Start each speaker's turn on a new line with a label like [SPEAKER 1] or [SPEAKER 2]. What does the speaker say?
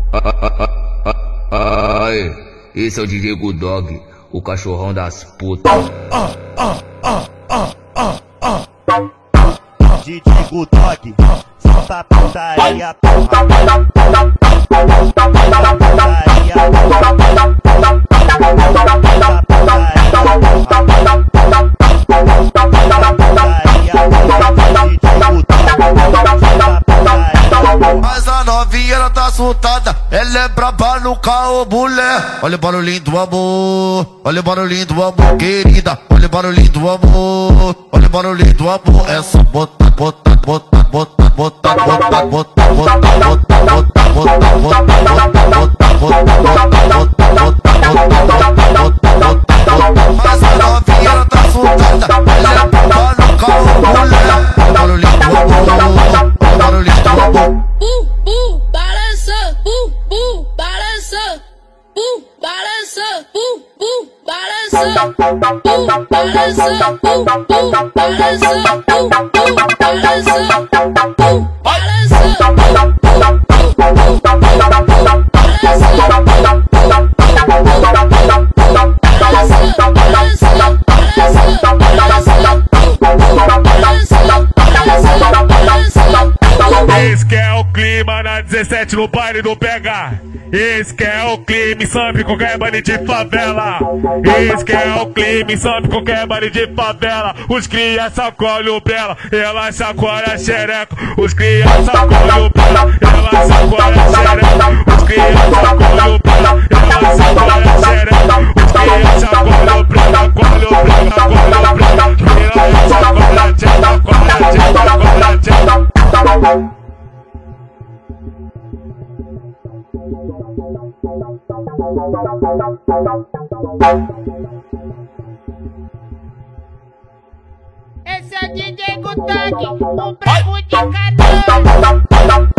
[SPEAKER 1] Ai, esse é o DJ Gudog, o cachorrão das putas.
[SPEAKER 2] DJ Gudog, só putaria,
[SPEAKER 3] Mas a novinha ela tá assustada, ela é braba no carro, mulher. Olha o barulhinho do amor, olha o barulhinho do amor, querida. Olha o barulhinho do amor, olha o barulhinho do amor. É só botar, botar, botar, botar, botar, botar, botar, botar, botar, botar, botar. Mas a novinha ela tá assustada, ela é braba no carro, mulher. Olha o barulhinho do amor, olha o barulhinho do amor.
[SPEAKER 4] Balança, balança, balança, balança, balança,
[SPEAKER 5] Esse que é o clima na 17 no baile do PH. Esse que é o clima, sabe qualquer baile de favela. Esse que é o clima, sabe qualquer baile de favela. Os cria sacolhe o Bela, ela sacolhe a xereca. Os cria sacolhe o Bela, ela sacolhe a xereca. Os cria sacolhe o Bela, ela sacolhe a xereca. Os cria sacolhe o Bela, colhe o Bela, colhe o Bela. Ela sacolhe a xereca, colhe a xereca, colhe a xereca.
[SPEAKER 6] Esse é o DJ Gudog, o brabo de canal.